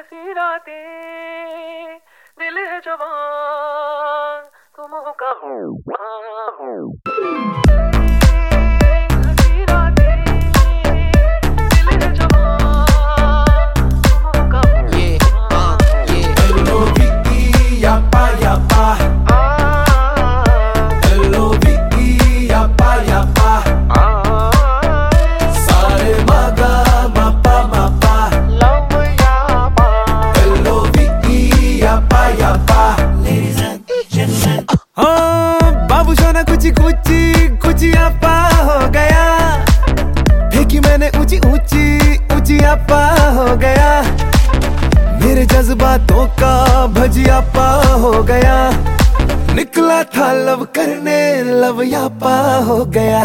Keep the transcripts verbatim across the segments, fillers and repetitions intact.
हंसी रातें, दिल है जवान, तुम हो कहाँ। कुछ कुछ कुछ आपा हो गया, फेंकी मैंने ऊंची ऊंची ऊंची आपा हो गया, मेरे जज्बातों का भजियापा हो गया, निकला था लव करने लव यापा हो गया।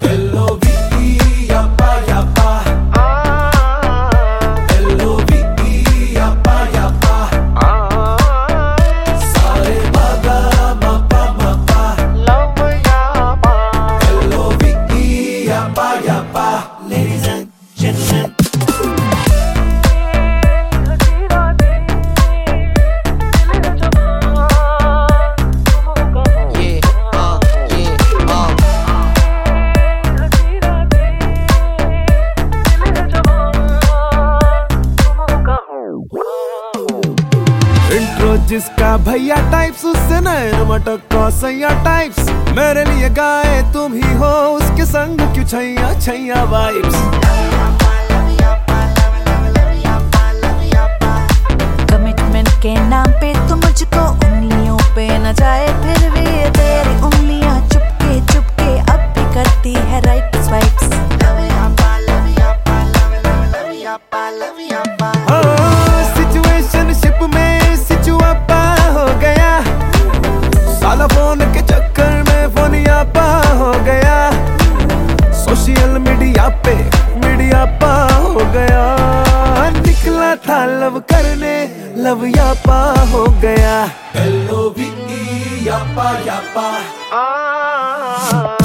Ladies and gentlemen, इंट्रो जिसका भैया टाइप्स, उससे नैन मटक का सैया टाइप्स, मेरे लिए गाए तुम ही हो, उसके संग क्यों छैया छैया वाइब्स। कमिटमेंट के नाम पे तुम मुझको उंगलियों पे न जाए, फिर भी तेरी उंगलियां चुपके चुपके अब भी करती है राइट स्वाइप्स। सिचुएशनशिप में सिचुआपा हो गया, साला फोन के चक्कर में फोनियापा हो गया, सोशल मीडिया पे मीडिया पा हो गया, निकला था लव करने लव यापा हो गया। L O V E यापा यापा।